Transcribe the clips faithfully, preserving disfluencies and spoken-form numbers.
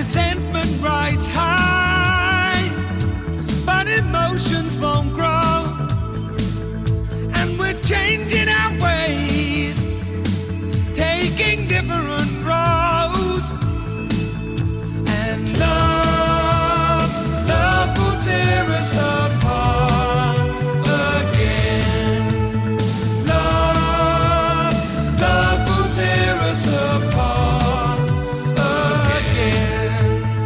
resentment rides high, but emotions won't grow, and we're changing our ways, taking different roads, and love, love will tear us apart again. Love, love will tear us apart again.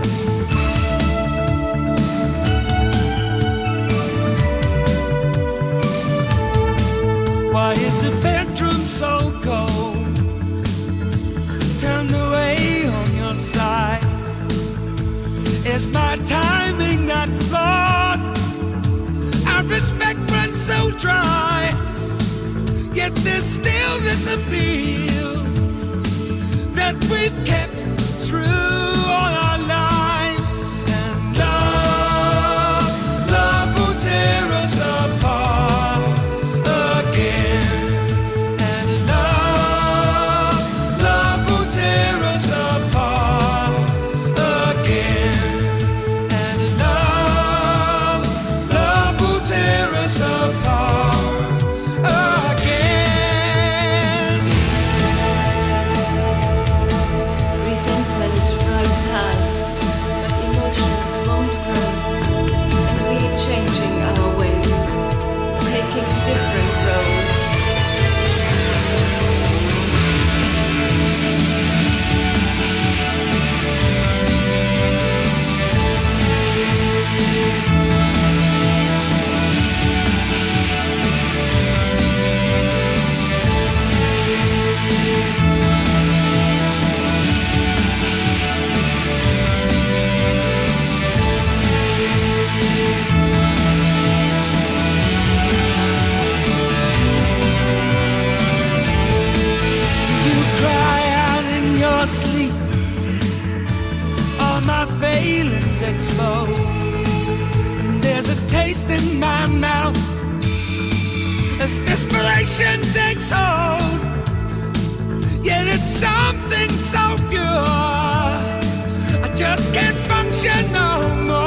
Why is the bedroom so cold? Turned away on your side. Is my timing not flawed? Our respect runs so dry, yet there's still this appeal that we've kept through all our lives. And love, love will tear us apart again. And love, love will tear us apart again. And love, love will tear us apart again. Resentment rides high, but emotions won't grow, and we're changing our ways, taking different roads. Do you cry out in your sleep? Are my failings exposed? And there's a taste in my mouth as desperation takes hold. Yet it's something so pure, I just can't function no more.